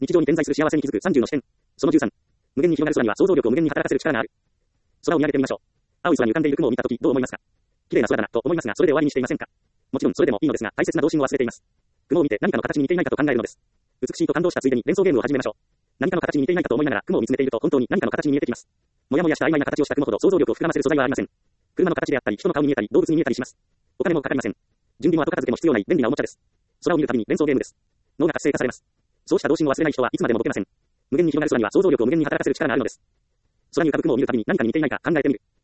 日常に点在する幸せに気づく30の視点。その13。無限に広がる空には想像力を無限に働かせる力がある。空を見上げてみましょう。青い空に浮かんでいる雲を見たときどう思いますか？綺麗な空だなと思いますが、それで終わりにしていませんか？もちろんそれでもいいのですが、大切な動心を忘れています。雲を見て何かの形に似ていないかと考えるのです。美しいと感動したついでに連想ゲームを始めましょう。何かの形に似ていないかと思いながら雲を見つめていると本当に何かの形に見えてきます。もやもやした曖昧な形をした雲ほど想像力を膨らませる素材はありません。車の形であったり、人の顔に見えたり、動物に見えたりします。お金もかかりません。準備も後片付けも必要ない便利なおもちゃです。空を見るたびに連想ゲームです。脳が活性化されます。そうした動心を忘れない人はいつまでも解けません。無限に広がる空には想像力を無限に働かせる力があるのです。空に浮かぶ雲を見るたびに何かに似ていないか考えてみる。